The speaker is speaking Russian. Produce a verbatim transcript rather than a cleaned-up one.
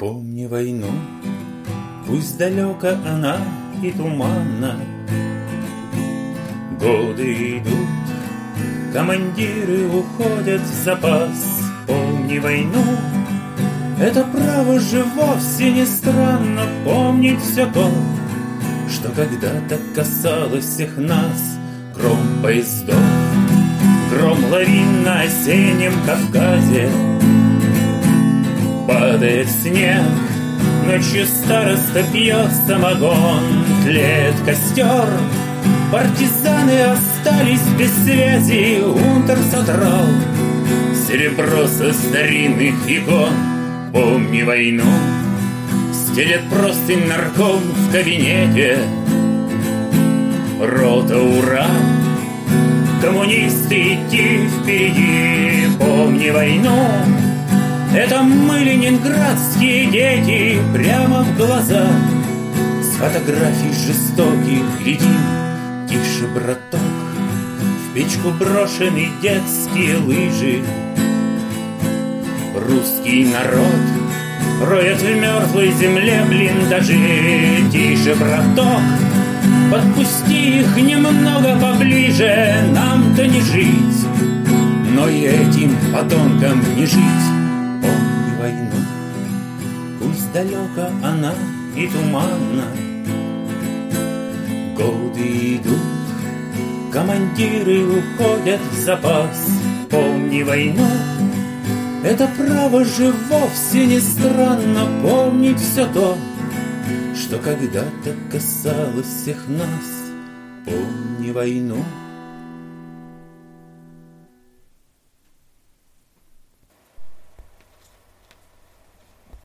Помни войну, пусть далека она и туманна. Годы идут, командиры уходят в запас. Помни войну, это право же вовсе не странно. Помнить все то, что когда-то касалось всех нас. Гром поездов, гром лавин на осеннем Кавказе. Падает снег, ночью староста пьет самогон. Тлеет костер, партизаны остались без связи. Унтер содрал серебро со старинных икон. Помни войну, стелет простынь нарком в кабинете. Рота, ура, коммунисты идти впереди. Помни войну, это мы, ленинградские дети, прямо в глаза с фотографий жестоких глядим. Тише, браток, в печку брошены детские лыжи. Русский народ роет в мертвой земле блиндажи. Тише, браток, подпусти их немного поближе. Нам-то не жить, но и этим подонкам не жить. Помни войну, пусть далека она и туманна. Годы идут, командиры уходят в запас. Помни войну, это право же вовсе не странно. Помнить все то, что когда-то касалось всех нас. Помни войну,